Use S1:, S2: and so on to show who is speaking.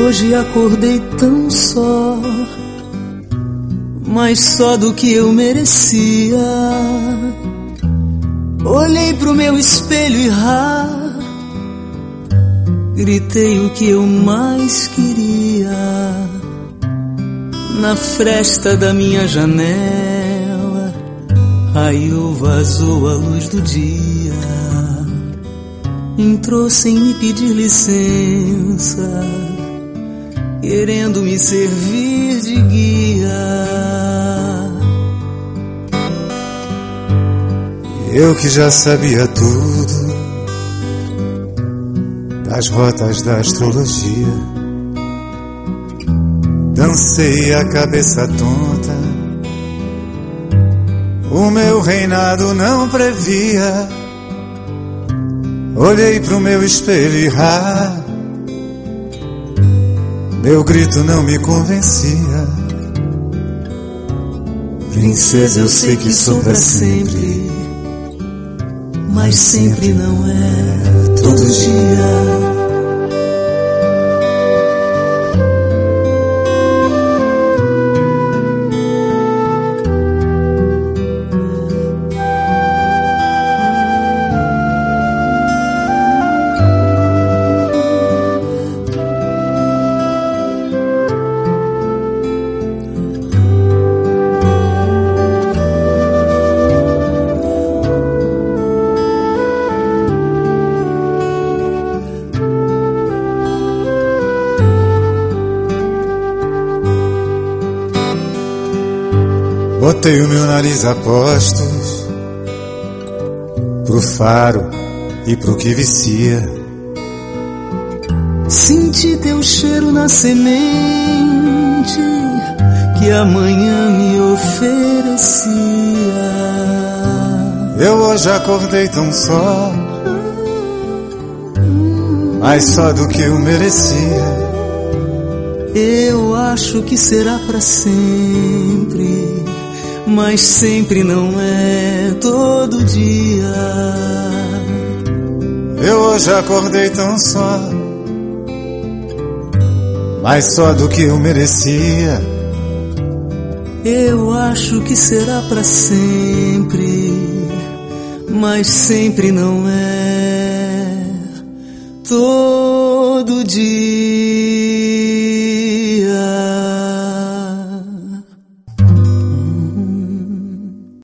S1: Hoje acordei tão só, mais só do que eu merecia. Olhei pro meu espelho e gritei o que eu mais queria. Na fresta da minha janela raiou, vazou a luz do dia. Entrou sem me pedir licença, querendo me servir de guia.
S2: Eu que já sabia tudo das rotas da astrologia, dancei a cabeça tonta, o meu reinado não previa. Olhei pro meu espelho e meu grito não me convencia.
S1: Princesa, eu sei que sou pra sempre, mas sempre não é todo dia.
S2: Botei o meu nariz a postos pro faro e pro que vicia.
S1: Senti teu cheiro na semente que amanhã me oferecia.
S2: Eu hoje acordei tão só, mais só do que eu merecia.
S1: Eu acho que será pra sempre, mas sempre não é todo dia.
S2: Eu hoje acordei tão só, mais só do que eu merecia.
S1: Eu acho que será pra sempre, mas sempre não é todo